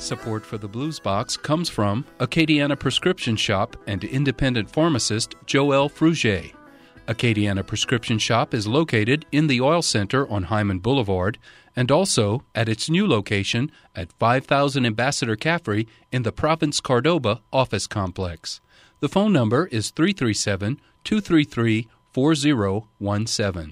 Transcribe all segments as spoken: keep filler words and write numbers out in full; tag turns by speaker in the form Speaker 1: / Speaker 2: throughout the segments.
Speaker 1: Support for the Blues Box comes from Acadiana Prescription Shop and independent pharmacist Joelle Frugier. Acadiana Prescription Shop is located in the Oil Center on Hyman Boulevard and also at its new location at five thousand Ambassador Caffrey in the Province Cordoba office complex. The phone number is three three seven, two three three, four zero one seven.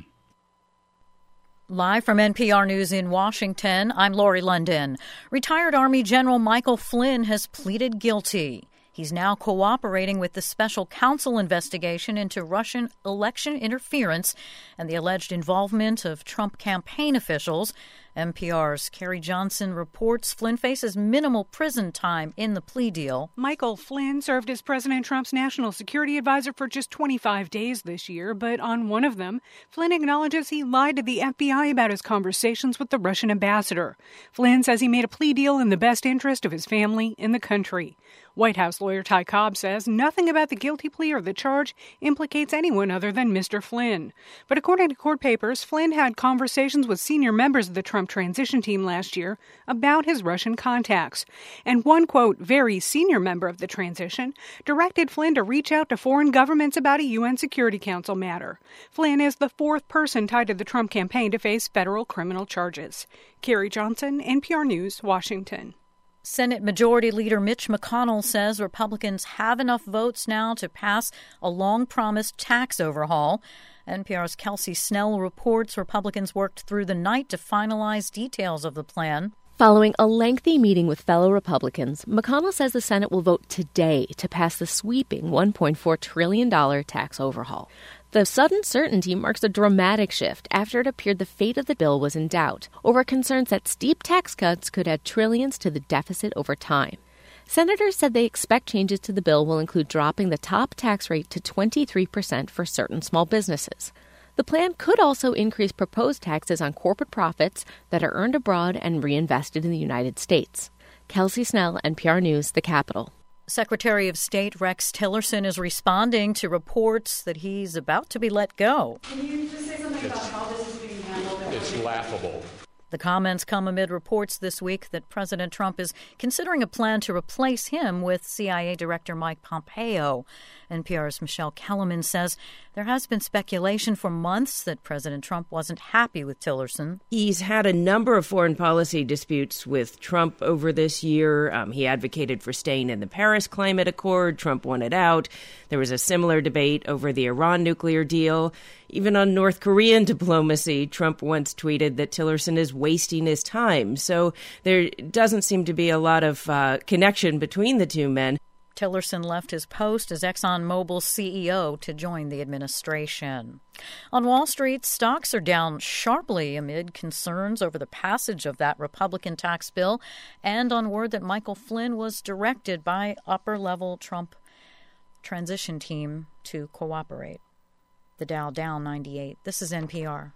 Speaker 2: Live from N P R News in Washington, I'm Lori London. Retired Army General Michael Flynn has pleaded guilty. He's now cooperating with the special counsel investigation into Russian election interference and the alleged involvement of Trump campaign officials. N P R's Carrie Johnson reports Flynn faces minimal prison time in the plea deal.
Speaker 3: Michael Flynn served as President Trump's national security advisor for just twenty-five days this year, but on one of them, Flynn acknowledges he lied to the F B I about his conversations with the Russian ambassador. Flynn says he made a plea deal in the best interest of his family and the country. White House lawyer Ty Cobb says nothing about the guilty plea or the charge implicates anyone other than Mister Flynn. But according to court papers, Flynn had conversations with senior members of the Trump transition team last year about his Russian contacts. And one, quote, very senior member of the transition directed Flynn to reach out to foreign governments about a U N Security Council matter. Flynn is the fourth person tied to the Trump campaign to face federal criminal charges. Carrie Johnson, N P R News, Washington.
Speaker 2: Senate Majority Leader Mitch McConnell says Republicans have enough votes now to pass a long-promised tax overhaul. N P R's Kelsey Snell reports Republicans worked through the night to finalize details of the plan.
Speaker 4: Following a lengthy meeting with fellow Republicans, McConnell says the Senate will vote today to pass the sweeping one point four trillion dollars tax overhaul. The sudden certainty marks a dramatic shift after it appeared the fate of the bill was in doubt over concerns that steep tax cuts could add trillions to the deficit over time. Senators said they expect changes to the bill will include dropping the top tax rate to twenty-three percent for certain small businesses. The plan could also increase proposed taxes on corporate profits that are earned abroad and reinvested in the United States. Kelsey Snell, N P R News, the Capitol.
Speaker 2: Secretary of State Rex Tillerson is responding to reports that he's about to be let go.
Speaker 5: Can you just say something about how this is being handled?
Speaker 6: It's laughable.
Speaker 2: The comments come amid reports this week that President Trump is considering a plan to replace him with C I A Director Mike Pompeo. N P R's Michelle Kellerman says there has been speculation for months that President Trump wasn't happy with Tillerson.
Speaker 7: He's had a number of foreign policy disputes with Trump over this year. Um, he advocated for staying in the Paris Climate Accord. Trump wanted out. There was a similar debate over the Iran nuclear deal. Even on North Korean diplomacy, Trump once tweeted that Tillerson is wasting his time. So there doesn't seem to be a lot of uh, connection between the two men.
Speaker 2: Tillerson left his post as ExxonMobil's C E O to join the administration. On Wall Street, stocks are down sharply amid concerns over the passage of that Republican tax bill and on word that Michael Flynn was directed by upper-level Trump transition team to cooperate. The Dow down ninety-eight. This is N P R.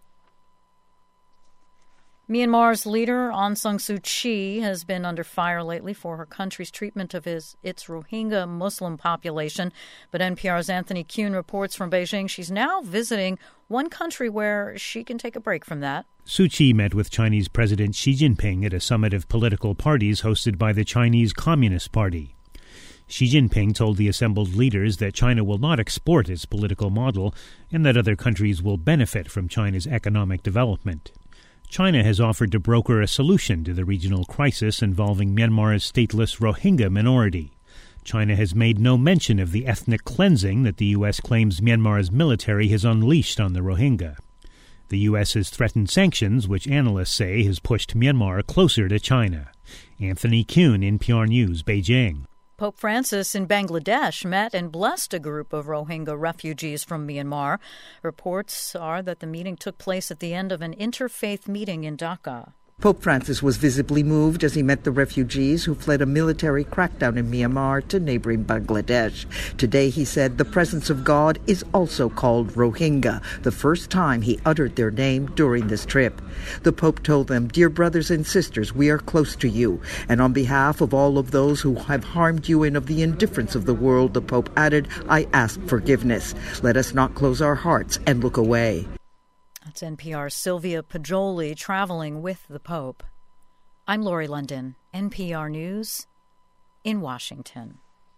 Speaker 2: Myanmar's leader, Aung San Suu Kyi, has been under fire lately for her country's treatment of his, its Rohingya Muslim population. But N P R's Anthony Kuhn reports from Beijing she's now visiting one country where she can take a break from that.
Speaker 8: Suu Kyi met with Chinese President Xi Jinping at a summit of political parties hosted by the Chinese Communist Party. Xi Jinping told the assembled leaders that China will not export its political model and that other countries will benefit from China's economic development. China has offered to broker a solution to the regional crisis involving Myanmar's stateless Rohingya minority. China has made no mention of the ethnic cleansing that the U S claims Myanmar's military has unleashed on the Rohingya. The U S has threatened sanctions, which analysts say has pushed Myanmar closer to China. Anthony Kuhn, N P R News, Beijing.
Speaker 2: Pope Francis in Bangladesh met and blessed a group of Rohingya refugees from Myanmar. Reports are that the meeting took place at the end of an interfaith meeting in Dhaka.
Speaker 9: Pope Francis was visibly moved as he met the refugees who fled a military crackdown in Myanmar to neighboring Bangladesh. Today, he said, the presence of God is also called Rohingya, the first time he uttered their name during this trip. The Pope told them, "Dear brothers and sisters, we are close to you. And on behalf of all of those who have harmed you and of the indifference of the world," the Pope added, "I ask forgiveness. Let us not close our hearts and look away."
Speaker 2: That's N P R's Sylvia Poggioli traveling with the Pope. I'm Lori London, N P R News in Washington.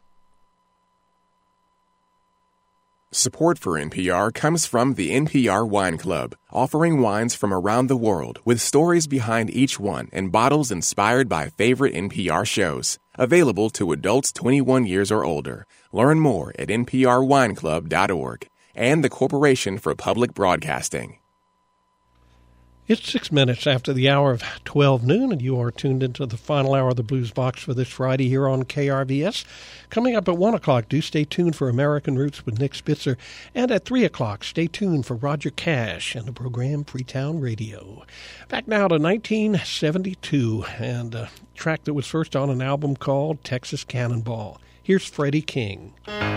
Speaker 6: Support for N P R comes from the N P R Wine Club, offering wines from around the world with stories behind each one and bottles inspired by favorite N P R shows. Available to adults twenty-one years or older. Learn more at N P R wine club dot org and the Corporation for Public Broadcasting.
Speaker 10: It's six minutes after the hour of twelve noon, and you are tuned into the final hour of the Blues Box for this Friday here on K R V S. Coming up at one o'clock, do stay tuned for American Roots with Nick Spitzer. And at three o'clock, stay tuned for Roger Cash and the program Freetown Radio. Back now to nineteen seventy-two, and a track that was first on an album called Texas Cannonball. Here's Freddie King.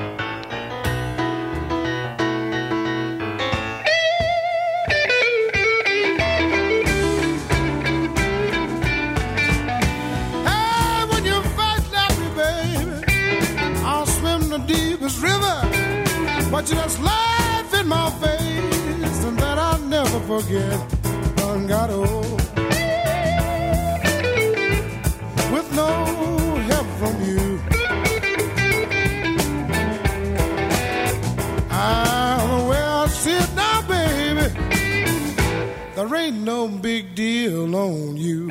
Speaker 11: River, but you just laugh in my face, and that I'll never forget. Done got old with no help from you. Ah, where I sit now, baby, there ain't no big deal on you.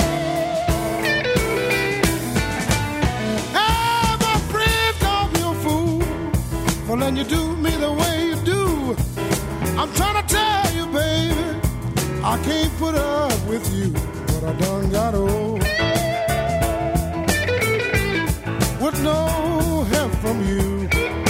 Speaker 11: For letting you do me the way you do. I'm trying to tell you, baby, I can't put up with you, but I done got old with no help from you.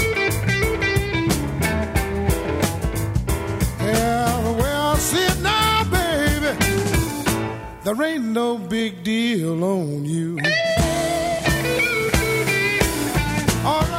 Speaker 11: Yeah, the way I see it now, baby, there ain't no big deal on you. All right.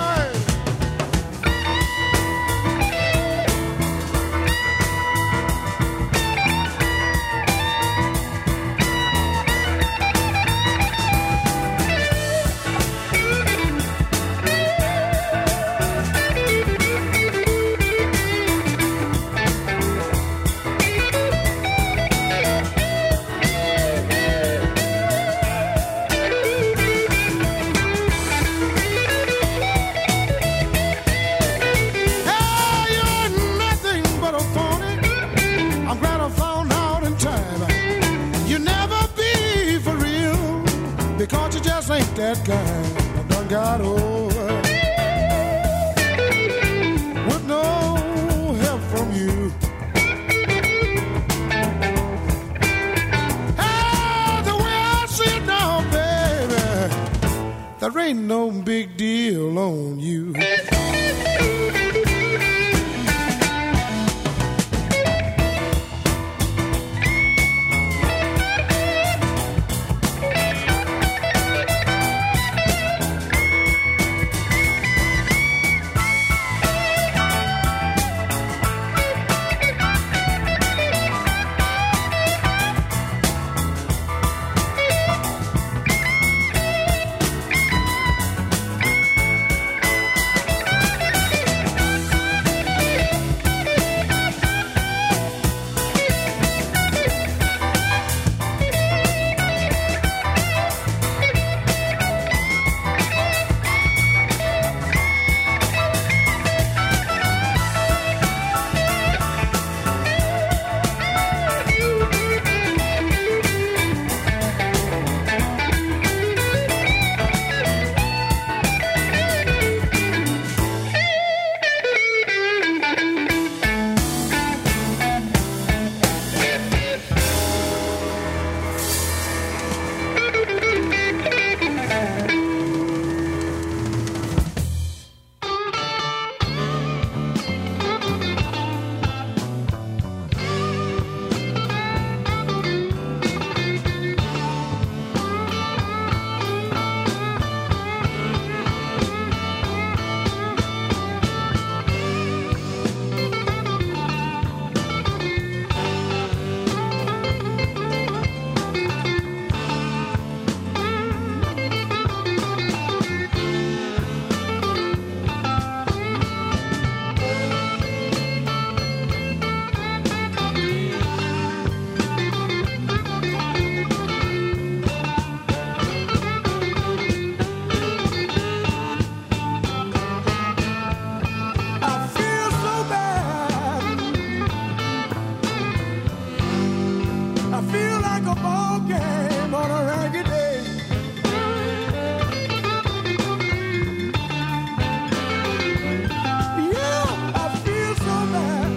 Speaker 11: That guy I done got over with no help from you. Hey, the way I see it now, baby, there ain't no big deal on you. I feel like a ball game on a ragged day. Yeah, I feel so bad.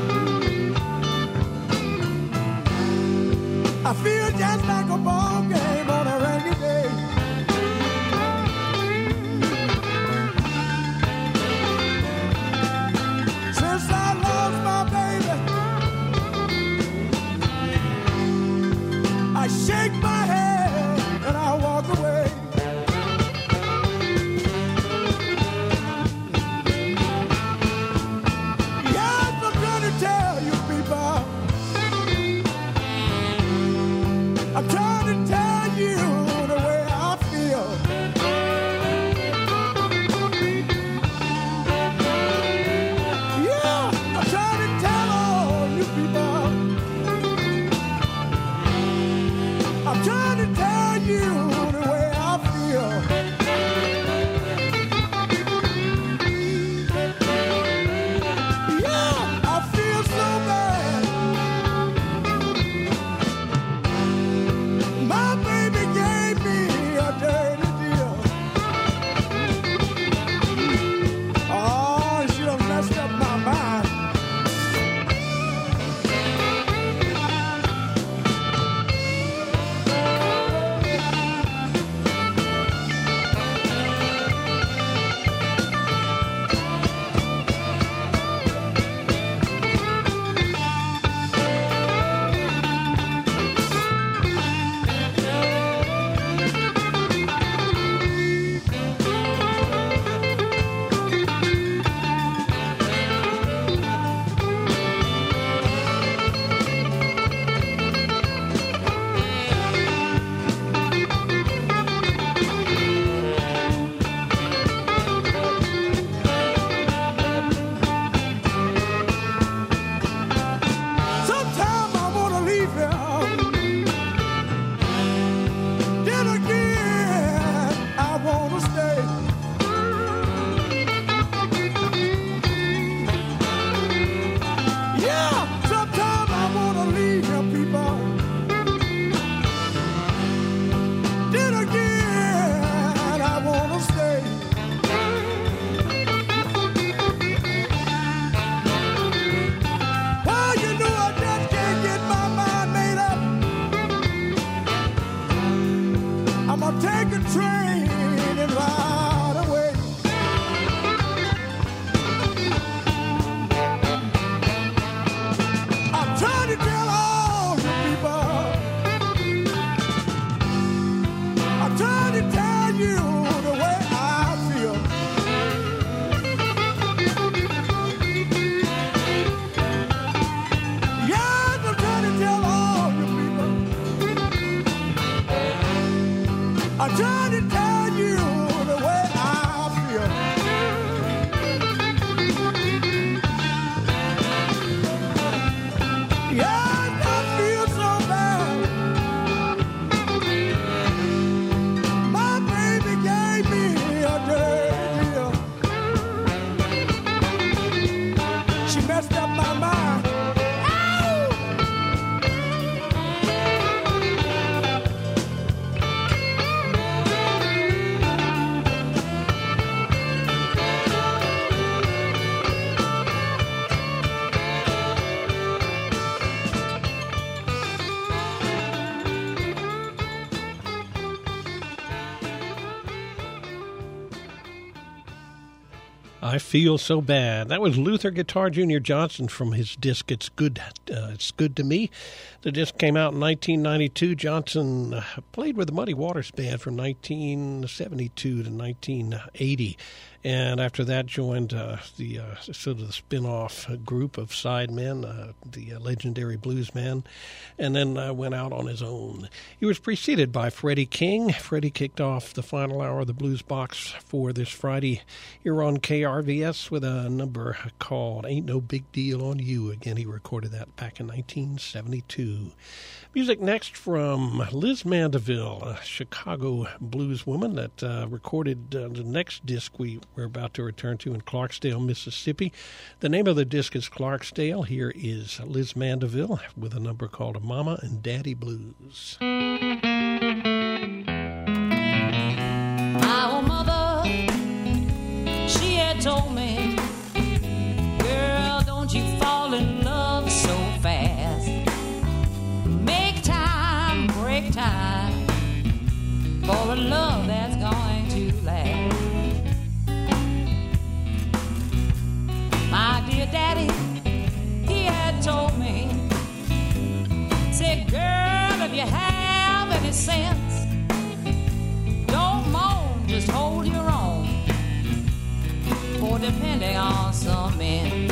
Speaker 11: I feel just like a ball game on a ragged day. Since I lost my baby, I shake my head and I walk away. Yes, I'm trying to tell you people, I'm trying to tell you the way I feel. Yeah, I'm trying to tell all you people. I'm trying to tell you the way I feel. Yeah, I feel so bad. My baby gave me a dirty deal. Oh, she done messed up my mind. Sometime I wanna leave here. Then again, I wanna stay. Yeah, sometime I wanna leave here, people. Then again, I wanna stay. Well, you know I just can't get my mind made up. I'm gonna take a train and ride away. I'm trying to tell all you people. I'm trying to tell you the way I feel. Yes, I'm trying to tell all you people. I'm trying to tell you the way I feel. Yes, I feel so bad. My baby gave me a dirty deal. She messed up my mind.
Speaker 10: I Feel So Bad. That was Luther Guitar Junior Johnson from his disc It's Good uh, It's Good to Me. The disc came out in nineteen ninety-two. Johnson uh, played with the Muddy Waters Band from nineteen seventy-two to nineteen eighty. And after that joined uh, the uh, sort of the spin-off group of sidemen, uh, the uh, legendary bluesman, and then uh, went out on his own. He was preceded by Freddie King. Freddie kicked off the final hour of the Blues Box for this Friday here on K R V S with a number called Ain't No Big Deal on You. Again, he recorded that back in nineteen seventy-two. Music next from Liz Mandeville, a Chicago blues woman that uh, recorded uh, the next disc we we're about to return to in Clarksdale, Mississippi. The name of the disc is Clarksdale. Here is Liz Mandeville with a number called Mama and Daddy Blues.
Speaker 12: My old mother, she had told me, girl, don't you fall in love so fast. Make time, break time for a love that's going to last. My dear daddy, he had told me, said, girl, if you have any sense, don't moan, just hold your own, for depending on some men,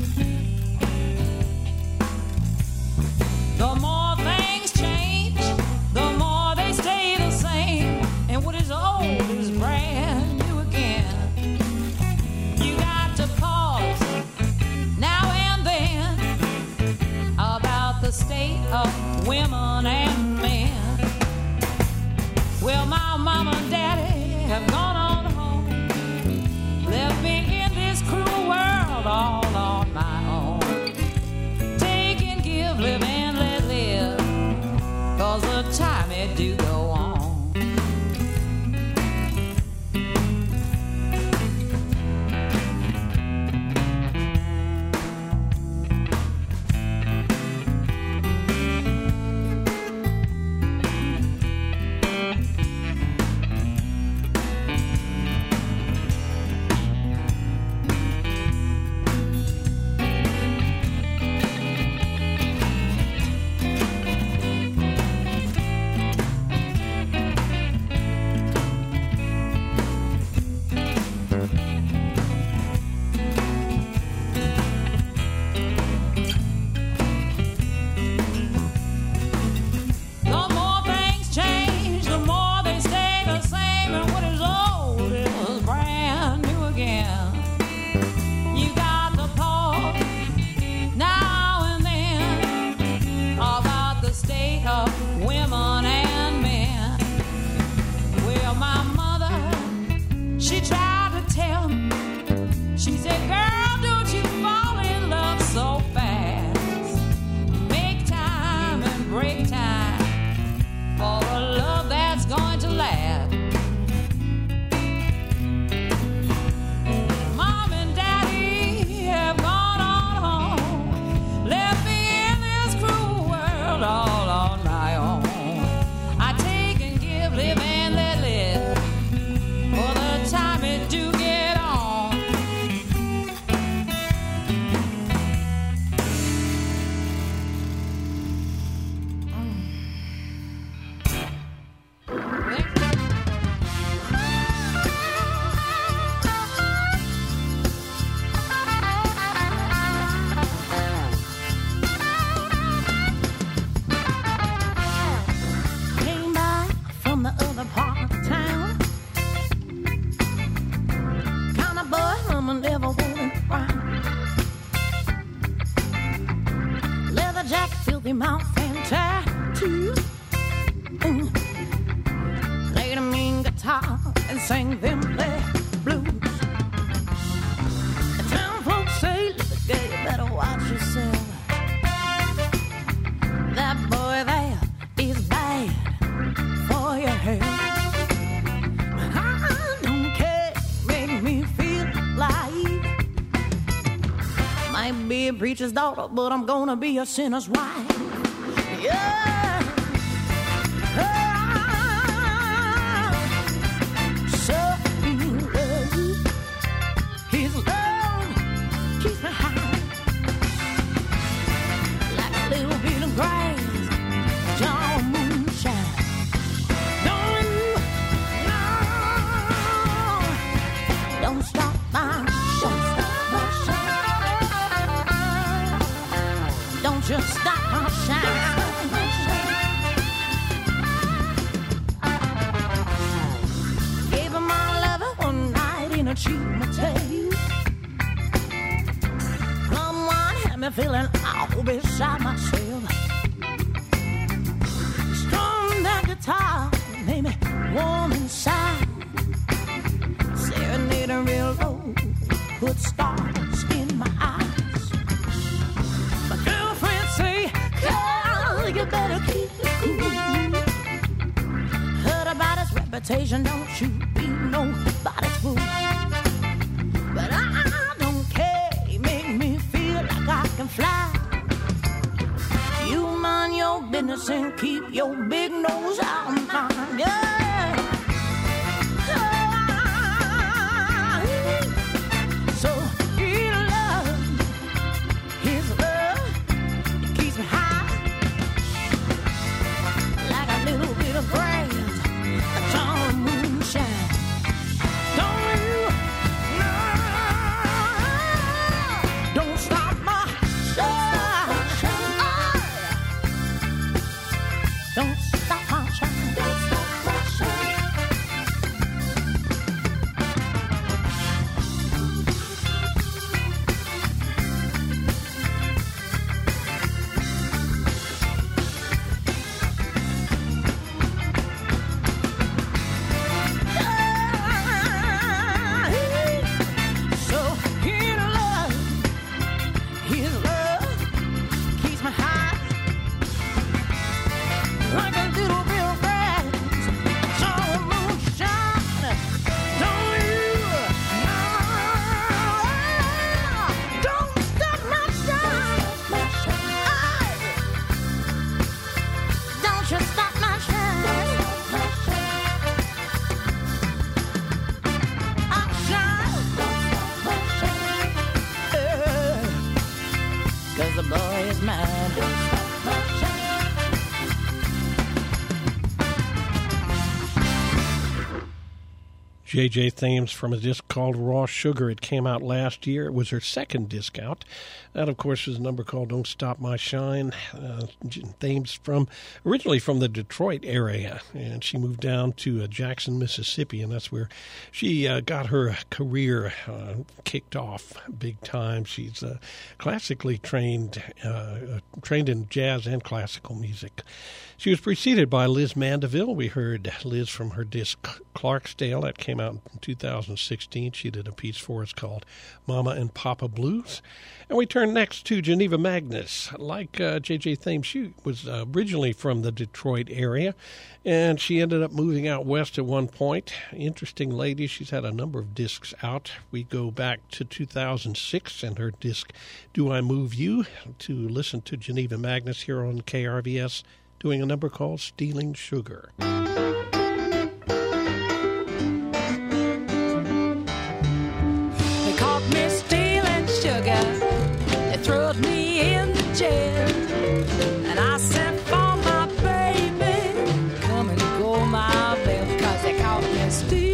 Speaker 12: the more things change, the more they stay the same, and what is old is brand new again. You got to pause now and then about the state of women and men. Well, my mama and daddy have gone on home, left me in this cruel world all on my own. Take and give, live and let live, 'cause the time it do go on. Preacher's daughter, but I'm gonna be a sinner's wife. Yeah. Oh, so in love, his love keeps me high, like a little bit of grass, John moonshine. Don't you, no, don't stop my shine. Don't just stop my shine. Gave her my lover one night in a cheap motel. Come on, had me feeling all beside myself. Strummed that guitar, made me warm inside. Serenade a real girl, you better keep it cool. Heard about his reputation, don't you be nobody's fool. But I don't care, you make me feel like I can fly. You mind your business and keep your big nose out of mine, yeah. So he loves his love, it keeps me high, like a little bit of grass that's on the moonshine. Don't you know? Don't stop my shine. Don't stop my shine. Don't stop my shine. So in love, his love keeps me high, like a little bit of grass that's on the moonshine. Don't you know? Don't stop my shine. Don't you stop my shine. I shine. Yeah. 'Cause the boy is mine.
Speaker 10: J J Thames from a disc called Raw Sugar. It came out last year. It was her second disc out. That, of course, is a number called Don't Stop My Shine. Uh, Thames from originally from the Detroit area, and she moved down to uh, Jackson, Mississippi, and that's where she uh, got her career uh, kicked off big time. She's uh, classically trained, uh, trained in jazz and classical music. She was preceded by Liz Mandeville. We heard Liz from her disc Clarksdale. That came out in two thousand sixteen. She did a piece for us called Mama and Papa Blues. And we turn next to Geneva Magnus. Like uh, J J Thames, she was uh, originally from the Detroit area, and she ended up moving out west at one point. Interesting lady. She's had a number of discs out. We go back to two thousand six and her disc Do I Move You to listen to Geneva Magnus here on K R V S, doing a number called Stealing Sugar.
Speaker 12: They caught me stealing sugar. They thrust me in the jail. And I sent for my baby. Come and go my bail. 'Cause they caught me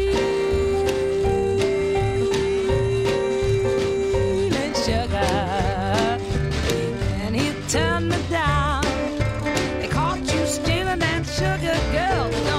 Speaker 12: stealing sugar. And he turned me down. They caught you stealing that sugar, girl.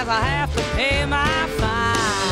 Speaker 12: Otherwise I have to pay my fine.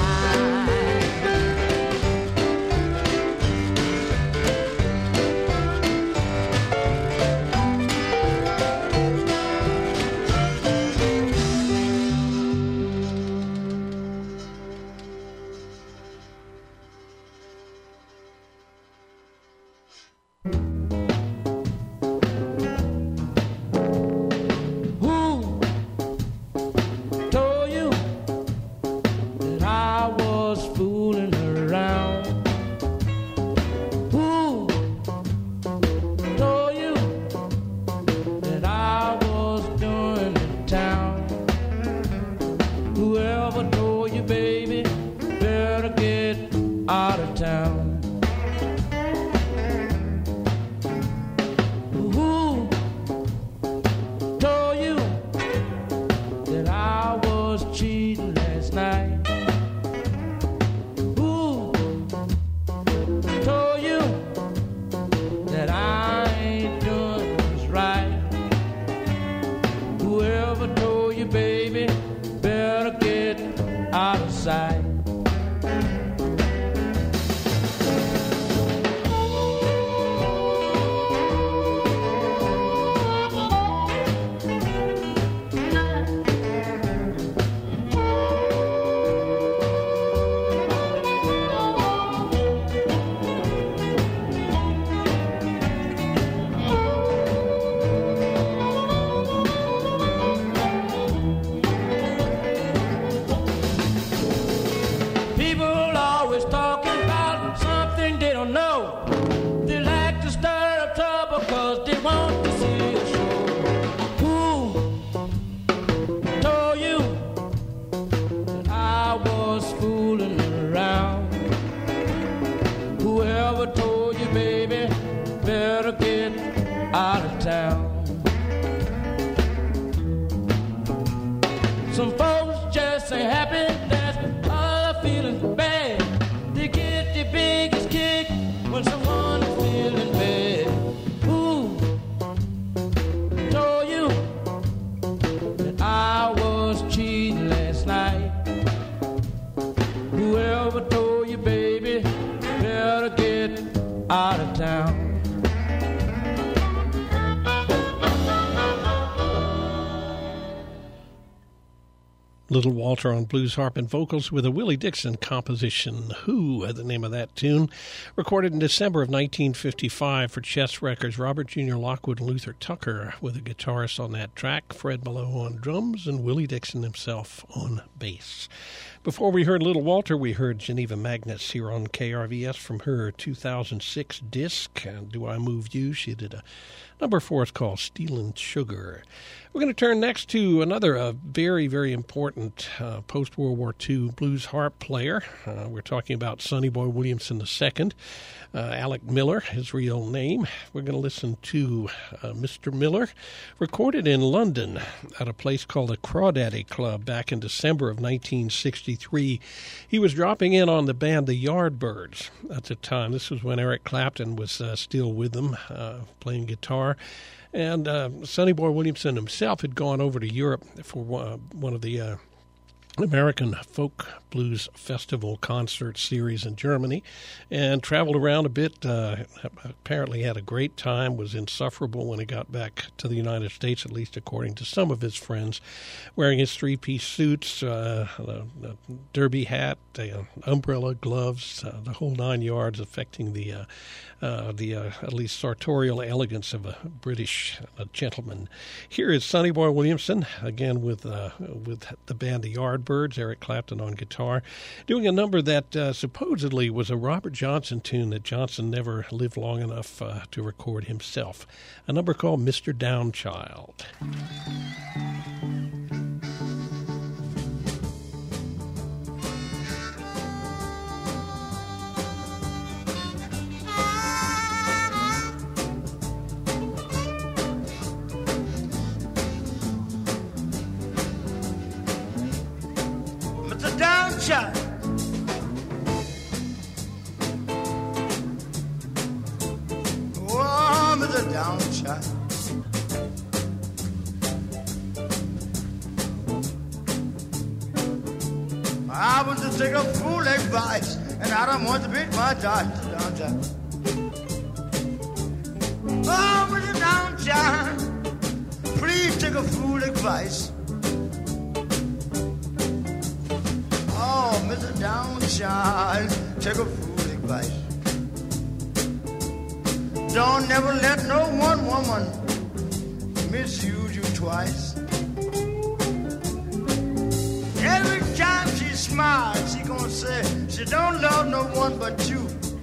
Speaker 10: Little Walter on blues harp and vocals with a Willie Dixon composition, Who, the name of that tune. Recorded in December of nineteen fifty-five for Chess Records. Robert Junior Lockwood and Luther Tucker with a guitarist on that track, Fred Mallow on drums, and Willie Dixon himself on bass. Before we heard Little Walter, we heard Geneva Magnus here on K R V S from her two thousand six disc, Do I Move You? She did a number four. It's called Stealin' Sugar. We're going to turn next to another uh, very, very important uh, post-World War Two blues harp player. Uh, we're talking about Sonny Boy Williamson the Second, uh, Alec Miller, his real name. We're going to listen to uh, Mister Miller, recorded in London at a place called the Crawdaddy Club back in December of nineteen sixty-three. He was dropping in on the band the Yardbirds at the time. This was when Eric Clapton was uh, still with them, uh, playing guitar. And uh, Sonny Boy Williamson himself had gone over to Europe for uh, one of the uh, American Folk Blues Festival concert series in Germany and traveled around a bit. Uh, apparently had a great time, was insufferable when he got back to the United States, at least according to some of his friends, wearing his three-piece suits, uh, a, a derby hat, a umbrella, gloves, uh, the whole nine yards, affecting the uh, uh, the uh, at least sartorial elegance of a British uh, gentleman. Here is Sonny Boy Williamson, again with uh, with the band the Yardbirds, Eric Clapton on guitar, doing a number that uh, supposedly was a Robert Johnson tune that Johnson never lived long enough uh, to record himself. A number called Mister Downchild.
Speaker 13: Downchild, oh, Mister Downchild, I was to take a fool advice, and I don't want to beat my dice downtown. Oh, Mister Downtown, please take a fool advice. Oh, Mister Downtown, take a fool advice. Don't never let no one woman misuse you twice. Every time she smiles, she gonna say she don't love no one but you.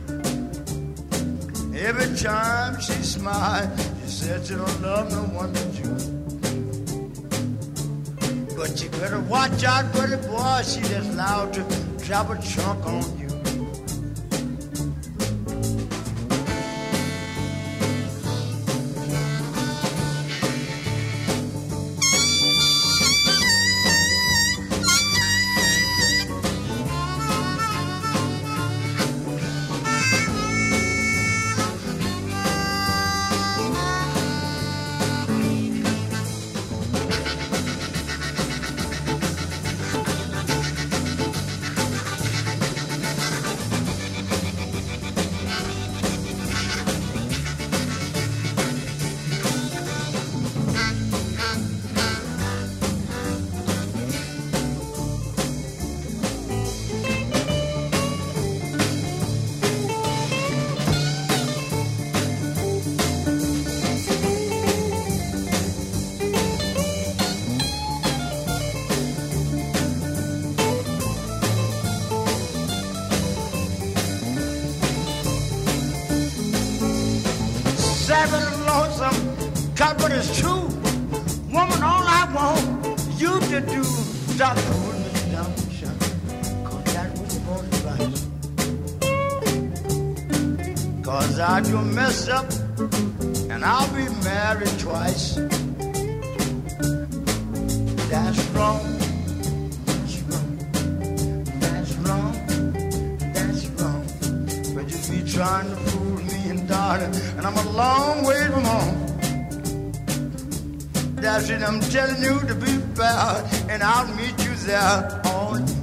Speaker 13: Every time she smiles, she said she don't love no one but you. But you better watch out for the boy, she just loud to drop a trunk on you. God, but it's true. Woman, all I want you to do, stop pulling me down the shot. Cause that was more advice. Cause I do mess up and I'll be married twice. That's wrong. That's wrong. That's wrong. That's wrong. But you be trying to fool me and darling, and I'm a long way from home. That's it, I'm telling you to be fair, and I'll meet you there all day.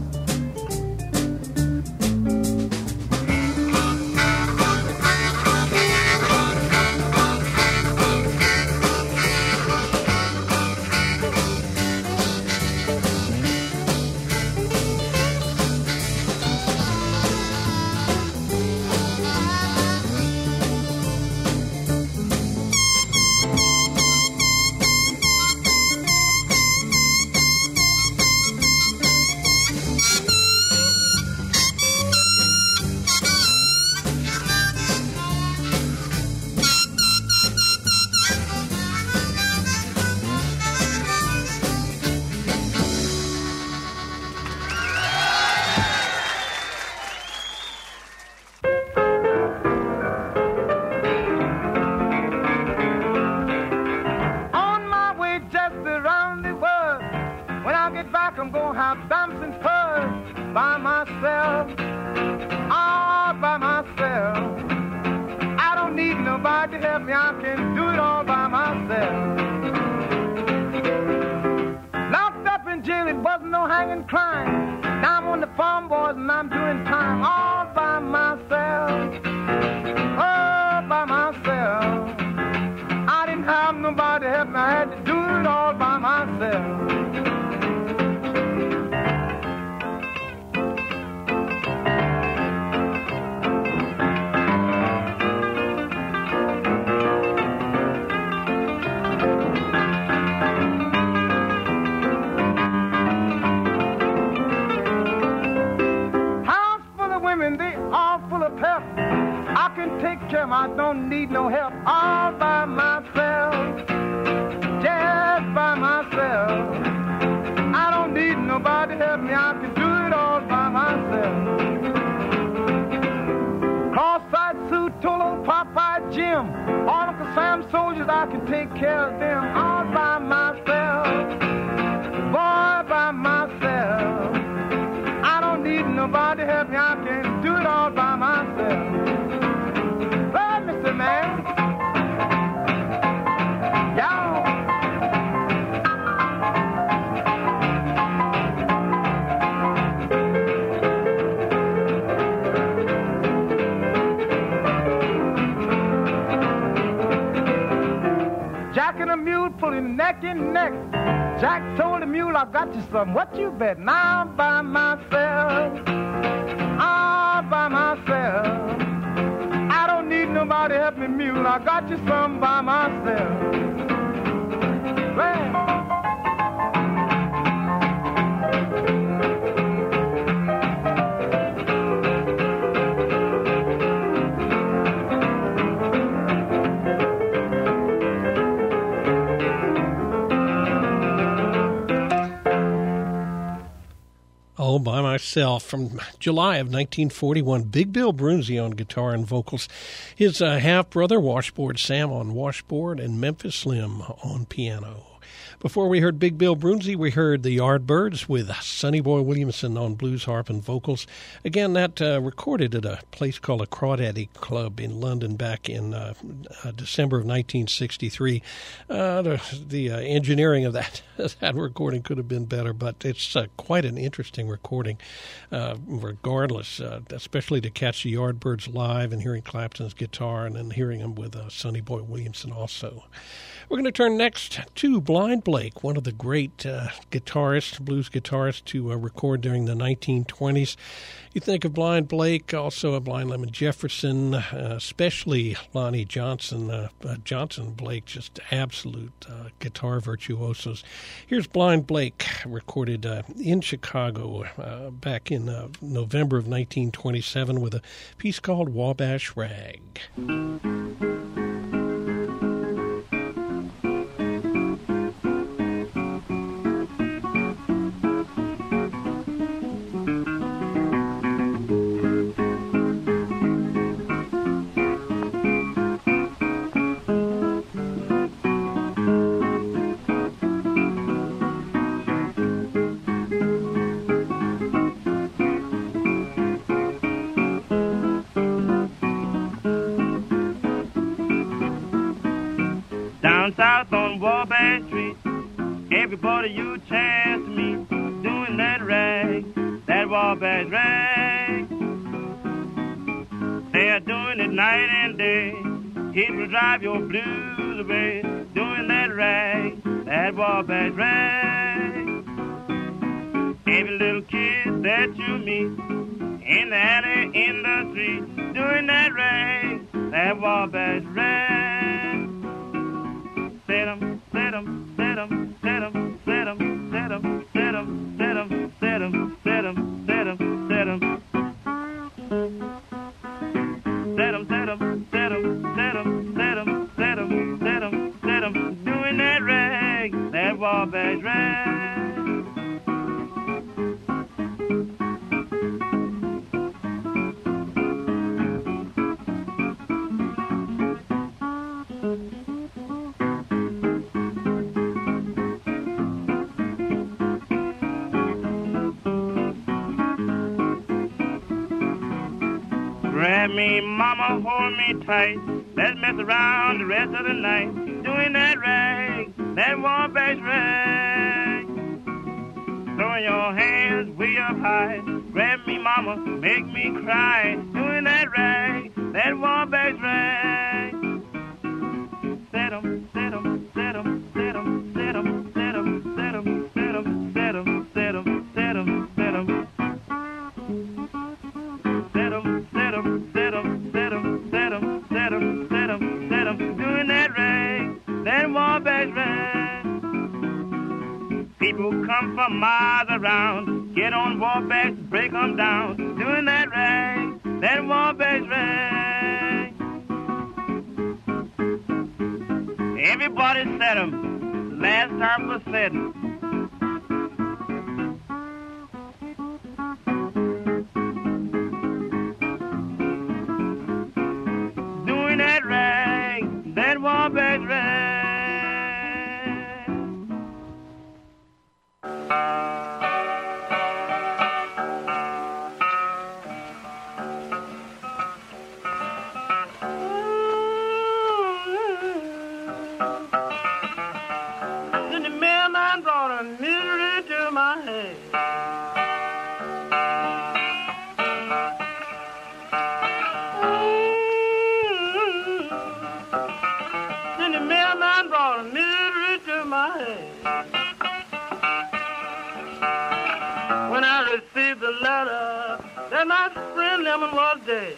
Speaker 14: we neck and neck. Jack told the mule, I got you some. What you bet? Now I'm by myself. I'm by myself. I don't need nobody help me, mule. I got you some by myself. Well,
Speaker 10: All by Myself from July of nineteen forty-one. Big Bill Broonzy on guitar and vocals. His uh, half-brother, Washboard Sam, on washboard, and Memphis Slim on piano. Before we heard Big Bill Broonzy, we heard the Yardbirds with Sonny Boy Williamson on blues harp and vocals. Again, that uh, recorded at a place called a Crawdaddy Club in London back in uh, uh, December of nineteen sixty-three. Uh, the the uh, engineering of that that recording could have been better, but it's uh, quite an interesting recording, uh, regardless, uh, especially to catch the Yardbirds live and hearing Clapton's guitar and then hearing them with uh, Sonny Boy Williamson also. We're going to turn next to Blind Blake, one of the great uh, guitarists, blues guitarists to uh, record during the nineteen twenties. You think of Blind Blake, also of Blind Lemon Jefferson, uh, especially Lonnie Johnson. Uh, uh, Johnson Blake, just absolute uh, guitar virtuosos. Here's Blind Blake, recorded uh, in Chicago uh, back in uh, November of nineteen twenty-seven with a piece called Wabash Rag.
Speaker 15: South on Wabash Street, everybody you chance to meet, doing that rag, that Wabash rag. They are doing it night and day, it will drive your blues away, doing that rag, that Wabash rag. Every little kid that you meet, in the alley, in the street, doing that rag, that Wabash rag. Set 'em, set 'em, set 'em, set 'em, set 'em, set 'em, set 'em, set 'em, set 'em, set 'em, set 'em, set 'em. Set 'em, set 'em, set 'em, set 'em, set 'em, set 'em, set 'em, set 'em. Doing that rag, that Wabash rag. Grab me, mama, hold me tight. Let's mess around the rest of the night. Doing that rag, that Wabash rag. Throwing your hands way up high. Grab me, mama, make me cry. Doing that rag, that Wabash rag. Set 'em, set 'em, set 'em, set 'em, set 'em, set 'em, set 'em, set 'em, set 'em, set 'em, set 'em, set 'em. Set 'em, set 'em, set 'em, set 'em, set 'em, set 'em, set 'em, set 'em. Doing that rag, that Wabash rag. People come from miles around, get on Wabash, break 'em down. Doing that rag, that Wabash rag. Everybody set 'em, last time was setting. That rag, that Wabash rag. Then the mailman brought
Speaker 16: a letter that my friend Lemon was dead.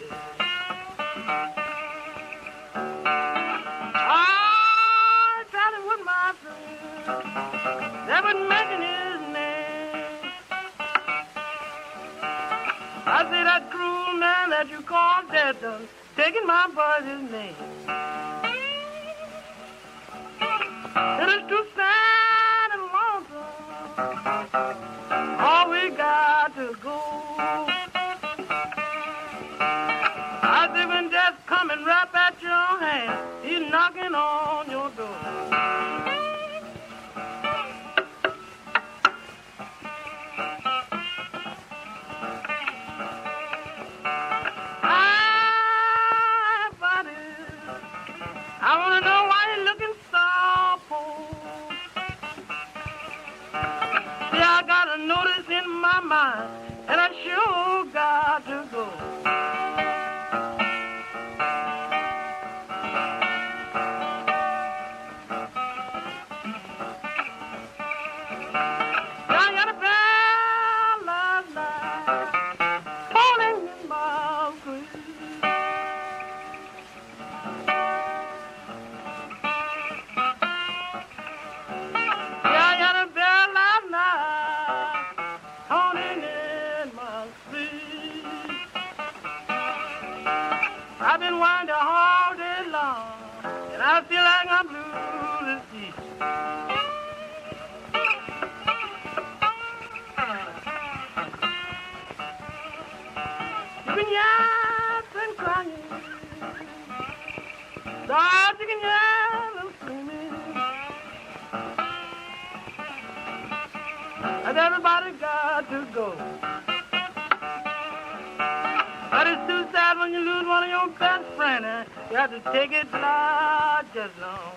Speaker 16: I tried it with my friend, never mention his name. I say that cruel man that you call dead done taking my boy's name. It is too sad and lonesome. All we got to go. I see when death coming right at your hand, he's knocking on your door. Ah, buddy, I want to know why you're looking so poor. See, I got a notice in my mind, and I sure got to go. I got a bell last night, falling in my grave. Yeah, I got a bell last night, falling in my sleep. I've been winding all day long, and I feel like I'm blue to see. You can yap and crying, start you can yell and screaming. And everybody got to go. But it's too sad when you lose one of your best friends. Eh? You have to take it like just long.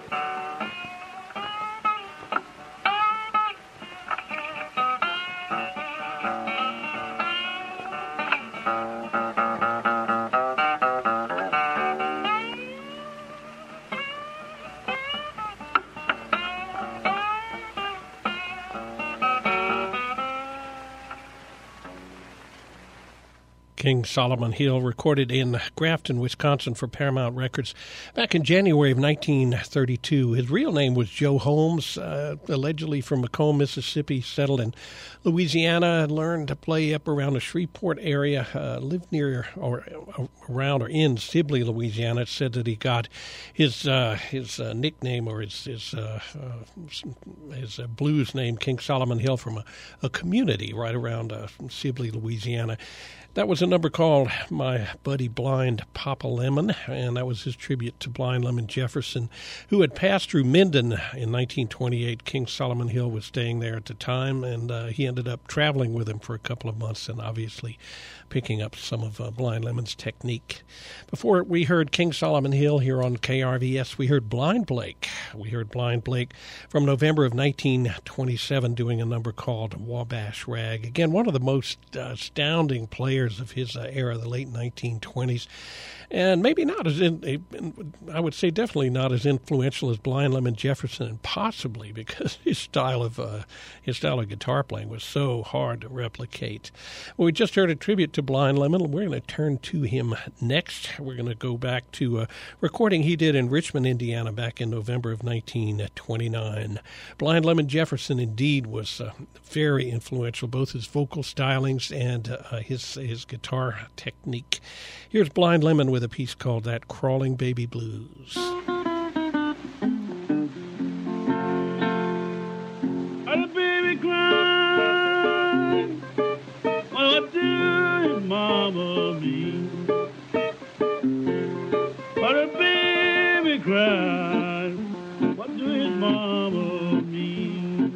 Speaker 10: King Solomon Hill, recorded in Grafton, Wisconsin for Paramount Records back in January of nineteen thirty-two. His real name was Joe Holmes, uh, allegedly from Macomb, Mississippi, settled in Louisiana, learned to play up around the Shreveport area, uh, lived near or around or in Sibley, Louisiana. It said that he got his uh, his uh, nickname or his his, uh, uh, his uh, blues name, King Solomon Hill, from a, a community right around uh, Sibley, Louisiana. That was a number called My Buddy Blind Papa Lemon, and that was his tribute to Blind Lemon Jefferson, who had passed through Minden in nineteen twenty-eight. King Solomon Hill was staying there at the time, and uh, he ended up traveling with him for a couple of months and obviously picking up some of uh, Blind Lemon's technique. Before we heard King Solomon Hill here on K R V S, we heard Blind Blake. We heard Blind Blake from November of nineteen twenty-seven doing a number called Wabash Rag. Again, one of the most uh, astounding players of his uh, era, the late nineteen twenties, and maybe not as in, I would say definitely not as influential as Blind Lemon Jefferson, and possibly because his style of uh, his style of guitar playing was so hard to replicate. Well, we just heard a tribute to Blind Lemon. We're going to turn to him next. We're going to go back to a recording he did in Richmond, Indiana, back in November of nineteen twenty-nine. Blind Lemon Jefferson indeed was uh, very influential, both his vocal stylings and uh, his his guitar technique. Here's Blind Lemon with a piece called That Crawling Baby Blues.
Speaker 15: A baby crying, what do mama mean? What a baby cries, what do his mama mean?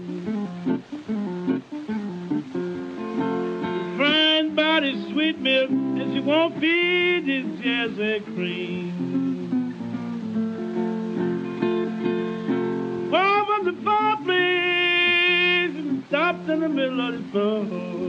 Speaker 15: Friend by his sweet milk, and she won't feed his Jersey cream. Well, from the fireplace, and stopped in the middle of the floor.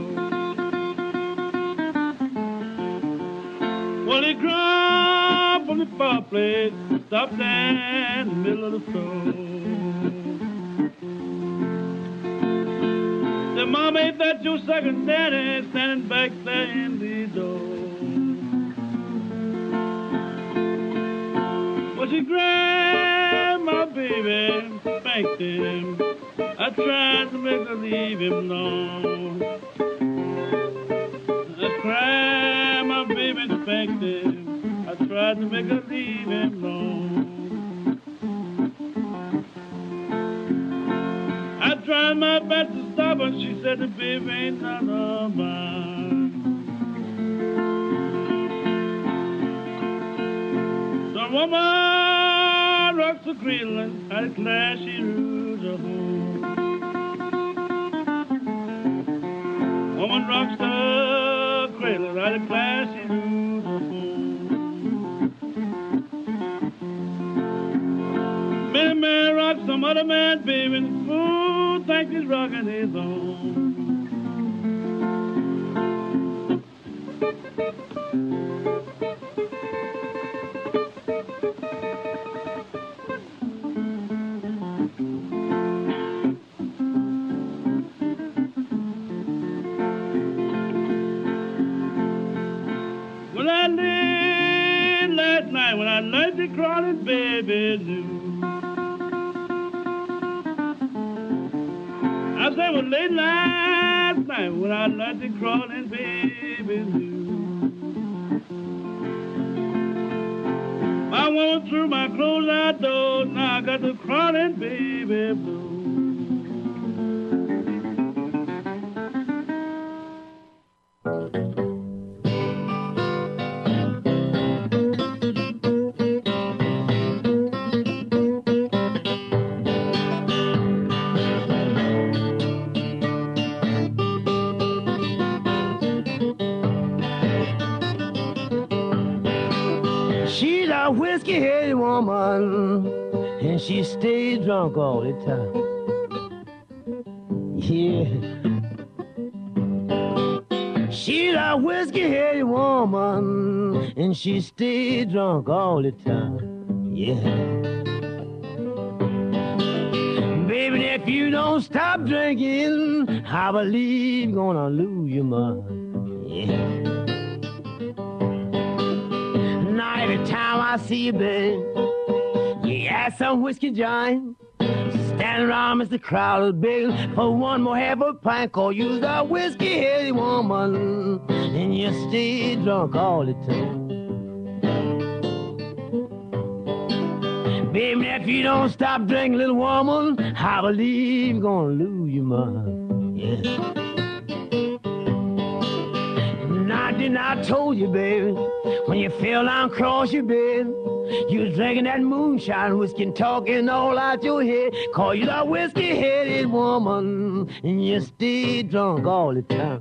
Speaker 15: Well, he crawled from the fireplace, stopped there in the middle of the floor. The mom ain't that your second daddy standing back there in the door. Well, she grabbed my baby, spanked him. I tried to make her leave him alone. I cried my baby, spanked him. I tried to make her leave him alone. I tried my best to stop her. She said the baby ain't none of mine. The woman rocks the cradle. I declare she rules her home. Woman rocks the cradle. I declare she rules her home. Many men rock some other man, baby. The fool think he's rocking his own. Well, I did last night when I learned to crawling baby blue. I said, well, late last night when I learned to crawling baby blue. I went through my clothes outdoors, now I got the crawling baby blue.
Speaker 17: She's a whiskey-headed woman, and she stays drunk all the time. Yeah. She's a whiskey-headed woman, and she stays drunk all the time. Yeah. Baby, if you don't stop drinking, I believe you're gonna lose your mind. Yeah. Now every time I see you, babe, you ask some whiskey giant, stand around Mister Crowder, begging for one more half a pint, cause you's a whiskey-headed woman, and you stay drunk all the time. Baby, if you don't stop drinking, little woman, I believe you're gonna lose your mind. Yeah. Now, didn't I told you, baby, when you fell down across your bed, you was drinking that moonshine whiskey and talking all out your head, cause you're a whiskey-headed woman, and you stay drunk all the time.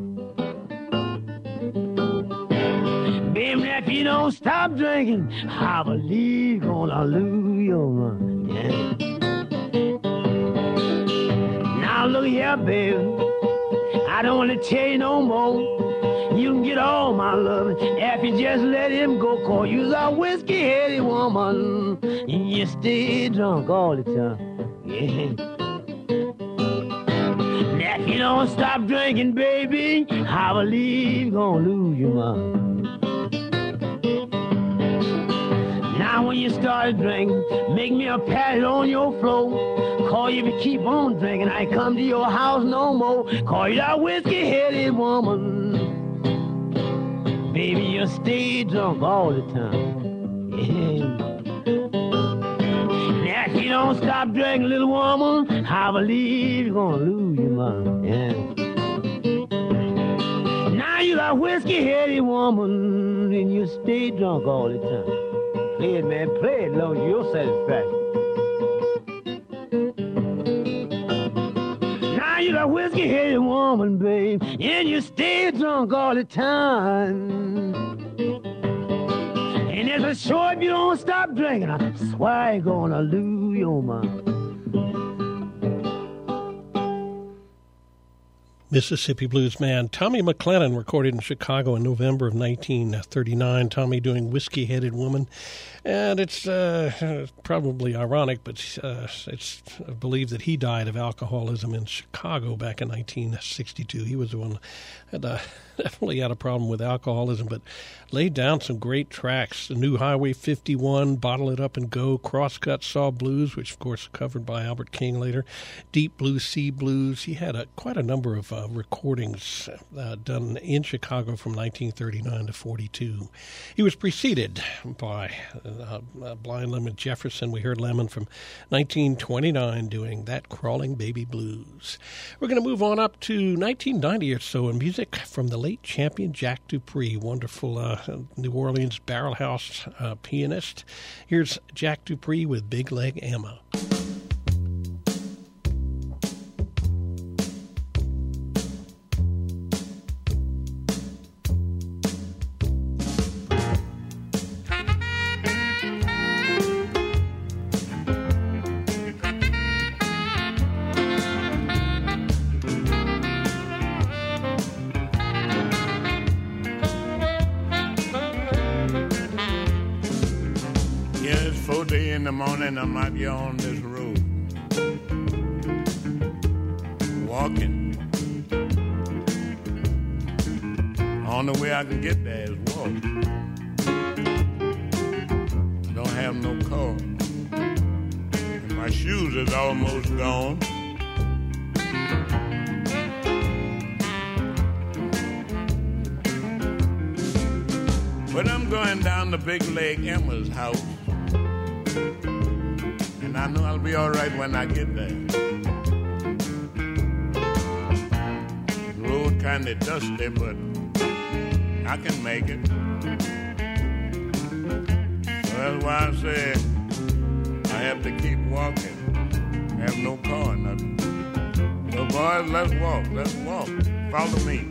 Speaker 17: Baby, if you don't stop drinking, I believe you're gonna lose your mind. Yeah. Now look here, baby, I don't want to tell you no more. You can get all my love if you just let him go, cause you's a whiskey-headed woman, and you stay drunk all the time. Yeah. If you don't stop drinking, baby, I believe you're gonna lose your mind. Now when you start drinking, make me a patty on your floor, cause if you keep on drinking, I come to your house no more, cause you're a whiskey-headed woman, baby, you stay drunk all the time. Yeah. Now if you don't stop drinking, little woman, I believe you're gonna lose your mind. Yeah. Now you're a whiskey-headed woman, and you stay drunk all the time. Play it, man, play it, long as you're satisfied. Now you're a whiskey-headed woman, babe, and you stay drunk all the time. And it's a sure if you don't stop drinking, I swear you're gonna lose your mind.
Speaker 10: Mississippi Blues man Tommy McLennan, recorded in Chicago in November of nineteen thirty-nine. Tommy doing Whiskey-Headed Woman. And it's uh, probably ironic, but uh, it's believed that he died of alcoholism in Chicago back in nineteen sixty-two. He was the one that uh, definitely had a problem with alcoholism, but laid down some great tracks. The New Highway fifty-one, Bottle It Up and Go, Crosscut Saw Blues, which, of course, covered by Albert King later, Deep Blue Sea Blues. He had a, quite a number of uh, recordings uh, done in Chicago from nineteen thirty-nine to forty-two. He was preceded by uh, uh, Blind Lemon Jefferson. We heard Lemon from nineteen twenty-nine doing That Crawling Baby Blues. We're going to move on up to nineteen ninety or so in music from the late champion Jack Dupree, wonderful uh, New Orleans barrel house uh, pianist. Here's Jack Dupree with Big Leg Emma.
Speaker 18: In the morning, I might be on this road, walking. Only way I can get there is walk. I don't have no car, and my shoes is almost gone. But I'm going down to Big Leg Emma's house, and I know I'll be all right when I get there. The road kind of dusty, but I can make it. So that's why I say I have to keep walking. I have no car or nothing. So boys, let's walk, let's walk. Follow me.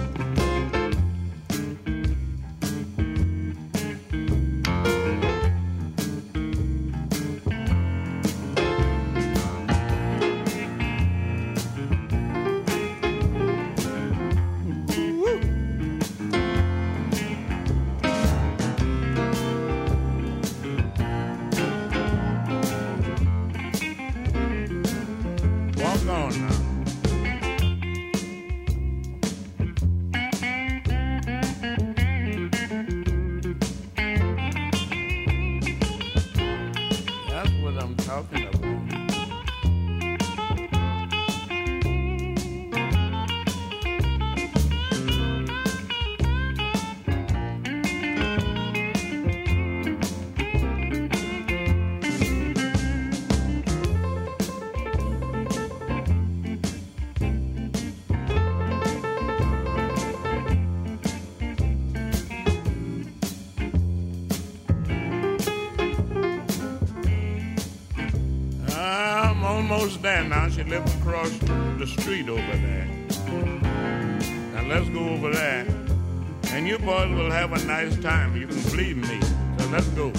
Speaker 18: Almost there now. She lives across the street over there. Now let's go over there, and you boys will have a nice time. You can believe me. So let's go.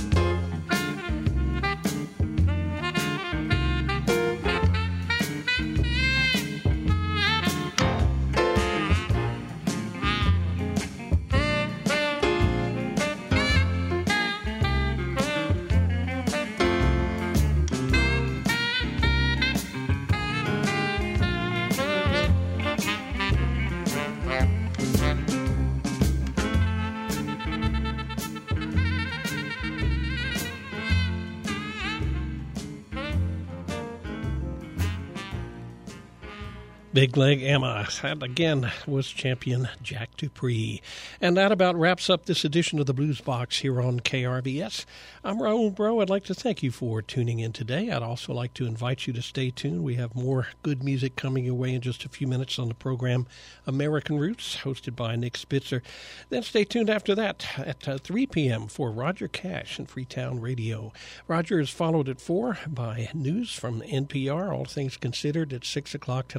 Speaker 10: Big Leg Emma. That, again, was champion Jack Dupree. And that about wraps up this edition of the Blues Box here on K R V S. I'm Raul Bro. I'd like to thank you for tuning in today. I'd also like to invite you to stay tuned. We have more good music coming your way in just a few minutes on the program American Roots, hosted by Nick Spitzer. Then stay tuned after that at uh, three p.m. for Roger Cash and Freetown Radio. Roger is followed at four by news from N P R, All Things Considered, at six o'clock tonight.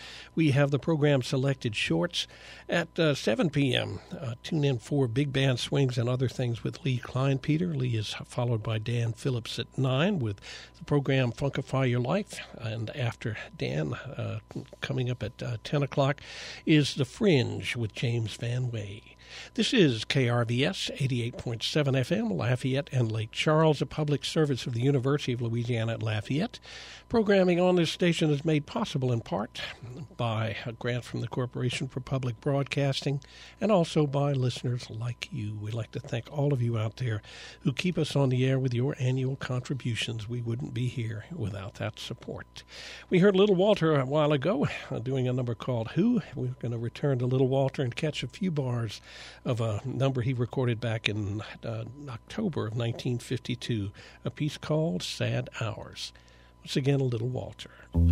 Speaker 10: we have the program Selected Shorts. At uh, seven p.m., uh, tune in for Big Band Swings and Other Things with Lee Kleinpeter. Lee is followed by Dan Phillips at nine with the program Funkify Your Life. And after Dan, uh, coming up at uh, ten o'clock, is The Fringe with James Van Way. This is K R V S eighty-eight point seven F M, Lafayette and Lake Charles, a public service of the University of Louisiana at Lafayette. Programming on this station is made possible in part by a grant from the Corporation for Public Broadcasting and also by listeners like you. We'd like to thank all of you out there who keep us on the air with your annual contributions. We wouldn't be here without that support. We heard Little Walter a while ago uh, doing a number called Who. We're going to return to Little Walter and catch a few bars of a number he recorded back in uh, October of nineteen fifty-two, a piece called Sad Hours. Once again, a Little Walter.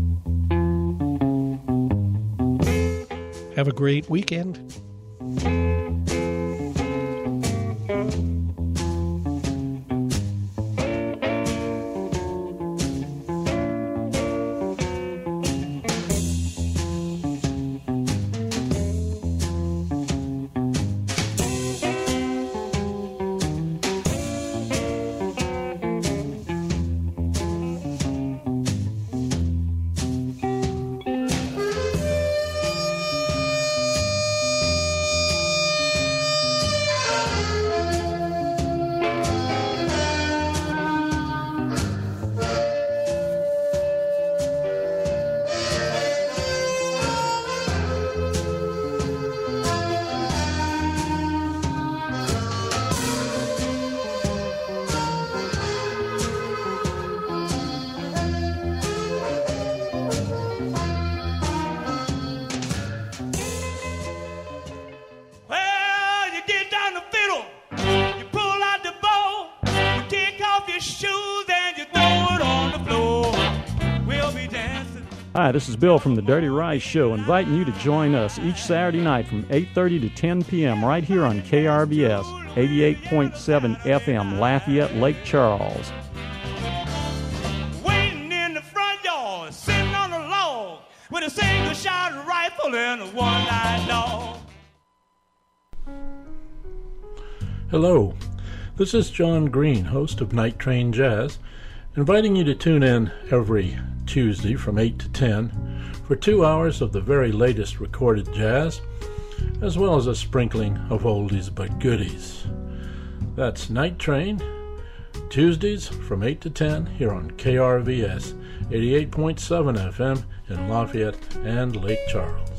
Speaker 10: Have a great weekend.
Speaker 19: Hi, this is Bill from the Dirty Rice Show, inviting you to join us each Saturday night from eight thirty to ten p.m. right here on K R V S, eighty-eight point seven F M, Lafayette, Lake Charles.
Speaker 12: Waiting in the front yard, sitting on a log, with a single-shot rifle and a one-eyed dog.
Speaker 20: Hello, this is John Green, host of Night Train Jazz, inviting you to tune in every Tuesday from eight to ten for two hours of the very latest recorded jazz, as well as a sprinkling of oldies but goodies. That's Night Train, Tuesdays from eight to ten here on K R V S eighty-eight point seven F M in Lafayette and Lake Charles.